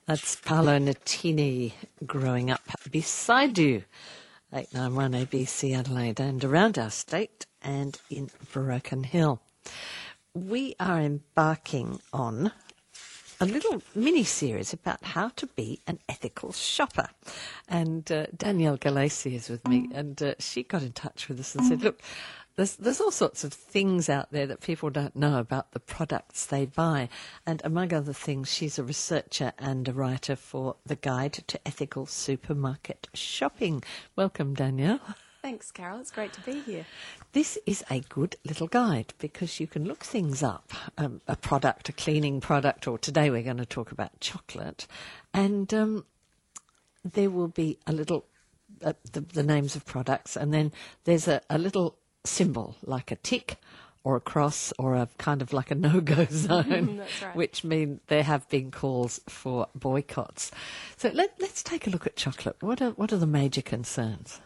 That's Paolo Nutini, Growing Up Beside You, 891 ABC Adelaide and around our state and in Broken Hill. We are embarking on a little mini-series about how to be an ethical shopper. And Danielle Galasi is with me, and she got in touch with us and said, look, there's all sorts of things out there that people don't know about the products they buy. And among other things, she's a researcher and a writer for the Guide to Ethical Supermarket Shopping. Welcome, Danielle. Thanks, Carol. It's great to be here. This is a good little guide because you can look things up, a product, a cleaning product, or today we're going to talk about chocolate, and there will be a little, the names of products, and then there's a little symbol like a tick or a cross or a kind of like a no-go zone. That's right. Which mean there have been calls for boycotts. So let's take a look at chocolate. What are the major concerns?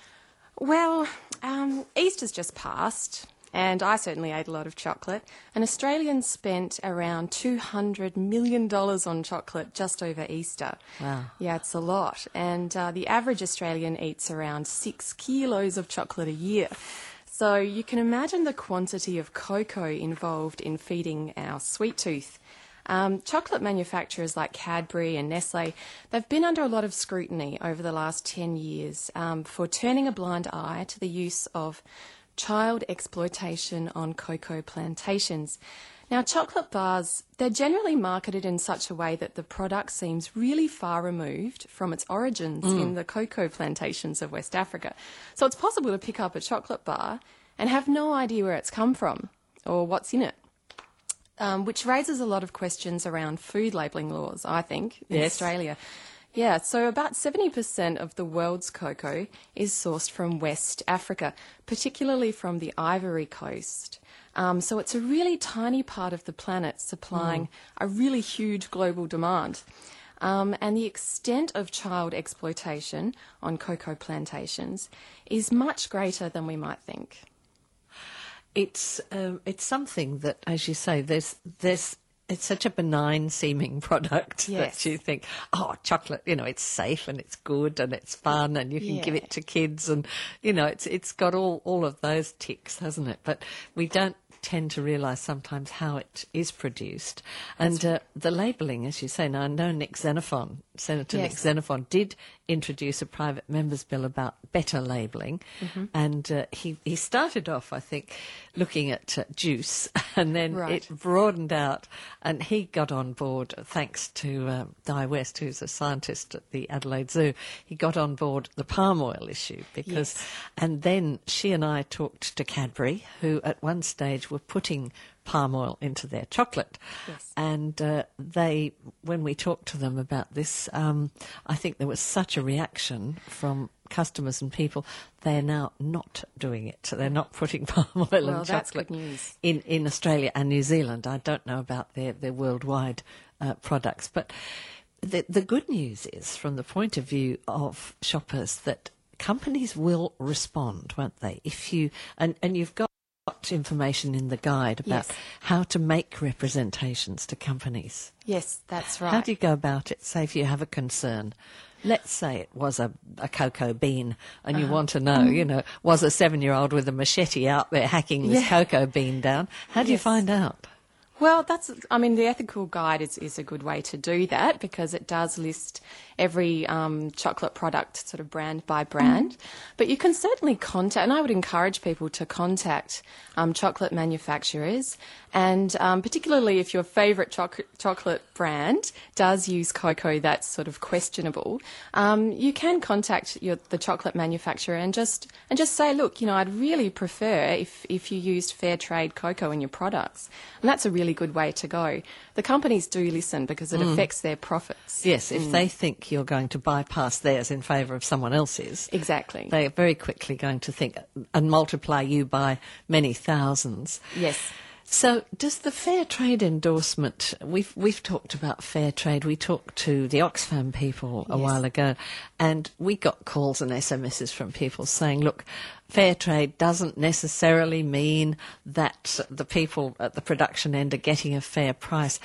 Well, Easter's just passed, and I certainly ate a lot of chocolate, and Australians spent around $200 million on chocolate just over Easter. Wow. Yeah, it's a lot. And the average Australian eats around 6 kilos of chocolate a year. So you can imagine the quantity of cocoa involved in feeding our sweet tooth. Chocolate manufacturers like Cadbury and Nestle, they've been under a lot of scrutiny over the last 10 years for turning a blind eye to the use of child exploitation on cocoa plantations. Now, chocolate bars, they're generally marketed in such a way that the product seems really far removed from its origins in the cocoa plantations of West Africa. So it's possible to pick up a chocolate bar and have no idea where it's come from or what's in it. Which raises a lot of questions around food labelling laws, I think, in Australia. Yeah, so about 70% of the world's cocoa is sourced from West Africa, particularly from the Ivory Coast. So it's a really tiny part of the planet supplying a really huge global demand. And the extent of child exploitation on cocoa plantations is much greater than we might think. It's something that, as you say, it's such a benign seeming product that you think, oh, chocolate, it's safe and it's good and it's fun and you can give it to kids and, it's got all of those ticks, hasn't it? But we don't tend to realise sometimes how it is produced. And the labelling, as you say, now I know Nick Xenophon, Senator Nick Xenophon, did introduce a private member's bill about better labelling, and he started off, I think, looking at juice, and then it broadened out, and he got on board, thanks to Di West, who's a scientist at the Adelaide Zoo. He got on board the palm oil issue, because, and then she and I talked to Cadbury, who at one stage were putting palm oil into their chocolate. Yes. And they, when we talked to them about this, I think there was such a reaction from customers and people, they're now not doing it. So they're not putting palm oil in chocolate good news. In Australia and New Zealand. I don't know about their worldwide products. But the good news is, from the point of view of shoppers, that companies will respond, won't they? If you and you've got information in the guide about how to make representations to companies. Yes, that's right. How do you go about it? Say if you have a concern. Let's say it was a cocoa bean and you want to know, was a 7-year-old with a machete out there hacking this cocoa bean down? How do you find out? Well, the ethical guide is a good way to do that, because it does list every chocolate product sort of brand by brand. But you can certainly contact, and I would encourage people to contact chocolate manufacturers, and particularly if your favourite chocolate brand does use cocoa that's sort of questionable, you can contact the chocolate manufacturer and just say, look, I'd really prefer if you used fair trade cocoa in your products. And that's a really good way to go. The companies do listen because it affects their profits. Yes, if they think you're going to bypass theirs in favour of someone else's, exactly, they are very quickly going to think and multiply you by many thousands. Yes. So does the fair trade endorsement, we've talked about fair trade, we talked to the Oxfam people a while ago, and we got calls and SMSs from people saying, look, fair trade doesn't necessarily mean that the people at the production end are getting a fair price.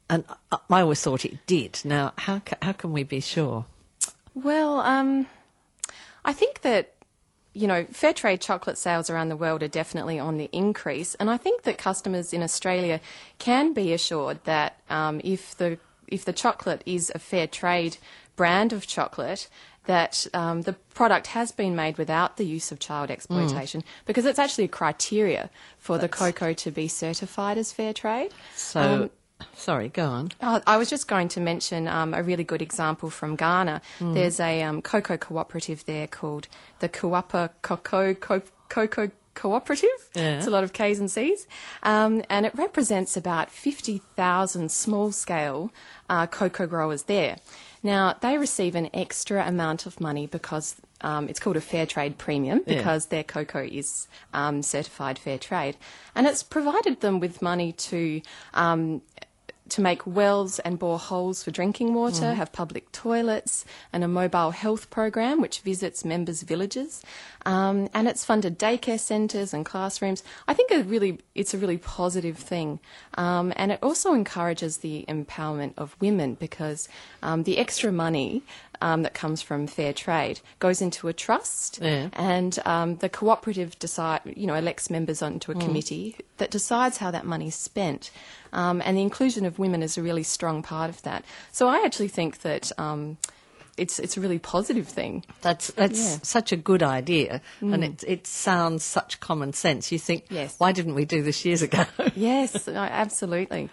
And I always thought it did. Now, how can we be sure? Well, I think that, fair trade chocolate sales around the world are definitely on the increase, and I think that customers in Australia can be assured that if the chocolate is a fair trade brand of chocolate, that the product has been made without the use of child exploitation, because it's actually a criteria for the cocoa to be certified as fair trade. So, sorry, go on. I was just going to mention a really good example from Ghana. There's a cocoa cooperative there called the Kuapa Cocoa Cooperative. Yeah. It's a lot of K's and C's. And it represents about 50,000 small-scale cocoa growers there. Now, they receive an extra amount of money because it's called a fair trade premium, because their cocoa is certified fair trade. And it's provided them with money to make wells and bore holes for drinking water, have public toilets, and a mobile health program which visits members' villages. And it's funded daycare centres and classrooms. I think it's a really positive thing. And it also encourages the empowerment of women, because the extra money that comes from fair trade goes into a trust, and the cooperative elects members onto a committee that decides how that money is spent. And the inclusion of women is a really strong part of that. So I actually think that it's a really positive thing. That's such a good idea, and it sounds such common sense. You think, why didn't we do this years ago? Yes, absolutely.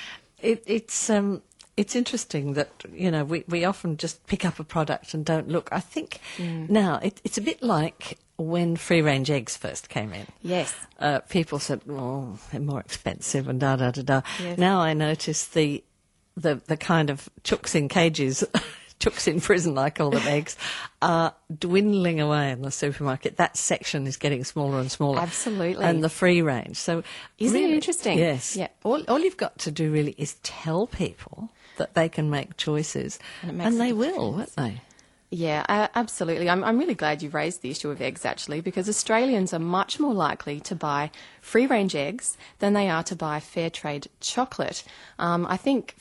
It's interesting that, we often just pick up a product and don't look. I think now it's a bit like when free-range eggs first came in. Yes. People said, oh, they're more expensive and da-da-da-da. Yes. Now I notice the kind of chooks in cages, chooks in prison, I call them, eggs, are dwindling away in the supermarket. That section is getting smaller and smaller. Absolutely. And the free range. So isn't it interesting? Yes. Yeah. All you've got to do really is tell people that they can make choices, and they will, won't they? Yeah, absolutely. I'm really glad you raised the issue of eggs, actually, because Australians are much more likely to buy free-range eggs than they are to buy fair trade chocolate. I think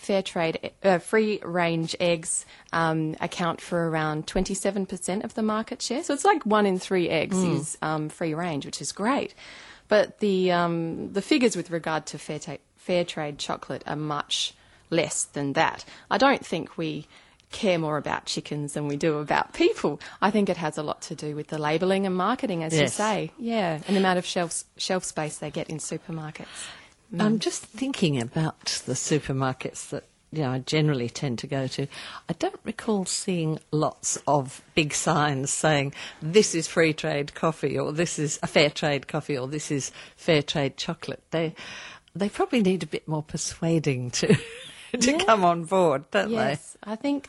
free-range eggs account for around 27% of the market share. So it's like 1 in 3 eggs is free-range, which is great. But the figures with regard to fair trade chocolate are much less than that. I don't think we care more about chickens than we do about people. I think it has a lot to do with the labelling and marketing, as you say. Yeah, and the amount of shelf space they get in supermarkets. I'm just thinking about the supermarkets that I generally tend to go to. I don't recall seeing lots of big signs saying this is free trade coffee, or this is a fair trade coffee, or this is fair trade chocolate. They probably need a bit more persuading to come on board, don't they? Yes, I think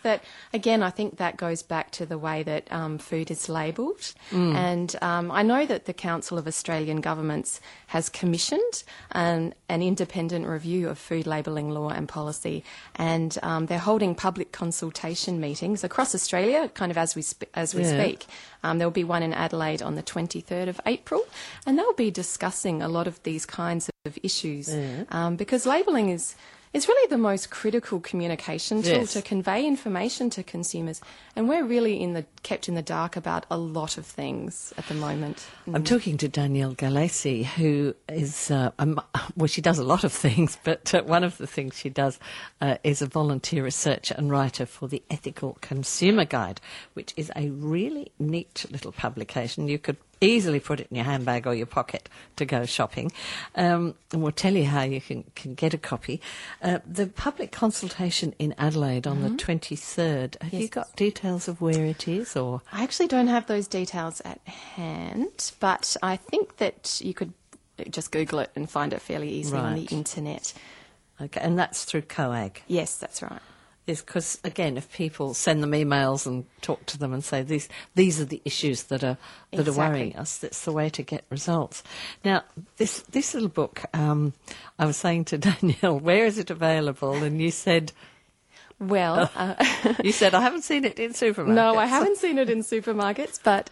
that goes back to the way that food is labelled. And I know that the Council of Australian Governments has commissioned an independent review of food labelling law and policy, and they're holding public consultation meetings across Australia, kind of as we speak. There'll be one in Adelaide on the 23rd of April, and they'll be discussing a lot of these kinds of issues, because labelling is really the most critical communication tool to convey information to consumers. And we're really kept in the dark about a lot of things at the moment. I'm talking to Danielle Galacy, who is, she does a lot of things, but one of the things she does is a volunteer researcher and writer for the Ethical Consumer Guide, which is a really neat little publication. You could easily put it in your handbag or your pocket to go shopping. And we'll tell you how you can get a copy. The public consultation in Adelaide on the 23rd, have you got details of where it is? Or I actually don't have those details at hand, but I think that you could just Google it and find it fairly easily on the internet. Okay, and that's through COAG? Yes, that's right. Is because, again, if people send them emails and talk to them and say these are the issues that are worrying us, that's the way to get results. Now, this little book, I was saying to Danielle, where is it available? And you said... Well... you said, I haven't seen it in supermarkets. No, I haven't seen it in supermarkets, but...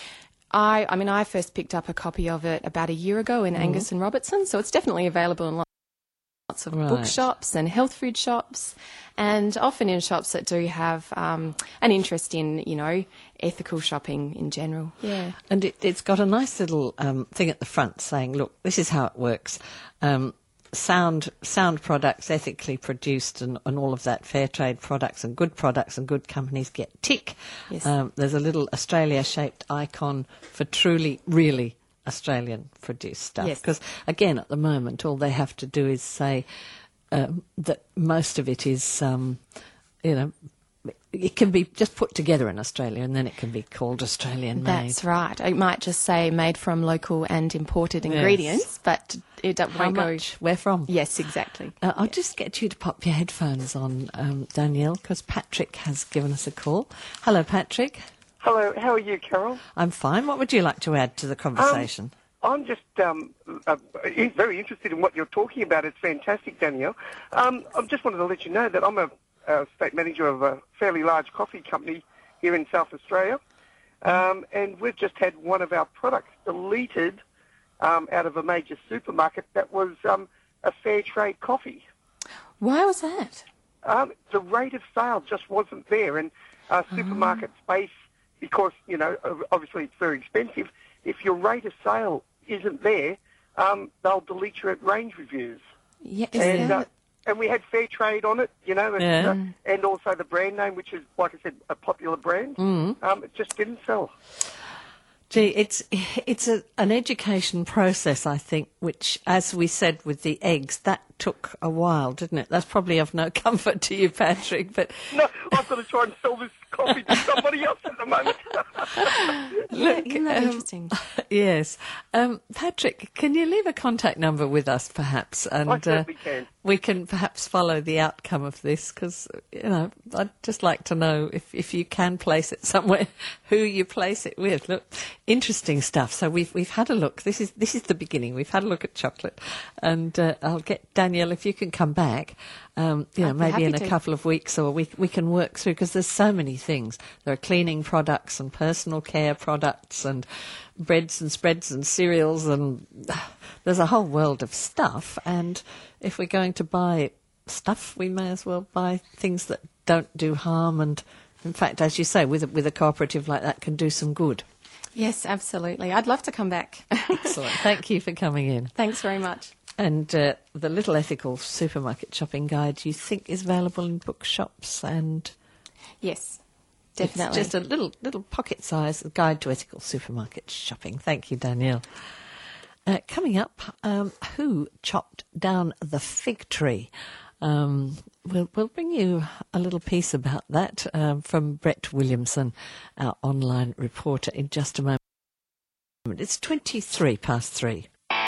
I first picked up a copy of it about a year ago in Angus and Robertson, so it's definitely available lots of bookshops and health food shops, and often in shops that do have an interest in, ethical shopping in general. Yeah. And it's got a nice little thing at the front saying, look, this is how it works. Sound products, ethically produced, and all of that, fair trade products and good companies get tick. Yes. There's a little Australia-shaped icon for truly, really Australian-produced stuff. Yes. Because, again, at the moment, all they have to do is say that most of it is, it can be just put together in Australia and then it can be called Australian-made. That's right. It might just say made from local and imported ingredients, but it won't go... Where from? Yes, exactly. I'll just get you to pop your headphones on, Danielle, because Patrick has given us a call. Hello, Patrick. Hello, how are you, Carol? I'm fine. What would you like to add to the conversation? I'm just very interested in what you're talking about. It's fantastic, Danielle. I just wanted to let you know that I'm a state manager of a fairly large coffee company here in South Australia, and we've just had one of our products deleted out of a major supermarket that was a fair trade coffee. Why was that? The rate of sale just wasn't there, and supermarket space, because, obviously it's very expensive, if your rate of sale isn't there, they'll delete your range reviews. Yeah, and we had fair trade on it, and also the brand name, which is, like I said, a popular brand. It just didn't sell. Gee, it's an education process, I think, which, as we said with the eggs, that took a while, didn't it? That's probably of no comfort to you, Patrick. But no, I've got to try and sell this coffee to somebody else at the moment. Look, isn't that interesting? Yes. Patrick, can you leave a contact number with us, perhaps? And I certainly can. We can perhaps follow the outcome of this, because, I'd just like to know if you can place it somewhere, who you place it with. Look, interesting stuff. So we've had a look. This is the beginning. We've had a look at chocolate, and I'll get Danielle, if you can come back, maybe in a couple of weeks, or we can work through, because there's so many things. There are cleaning products and personal care products and breads and spreads and cereals, and there's a whole world of stuff. And if we're going to buy stuff, we may as well buy things that don't do harm, and in fact, as you say, with a cooperative like that, can do some good. Yes, absolutely. I'd love to come back. Excellent. Thank you for coming in. Thanks very much. And the Little Ethical Supermarket Shopping Guide, you think, is available in bookshops? And yes, definitely. It's just a little pocket-sized guide to ethical supermarket shopping. Thank you, Danielle. Coming up, who chopped down the fig tree? We'll bring you a little piece about that from Brett Williamson, our online reporter, in just a moment. It's 3:23.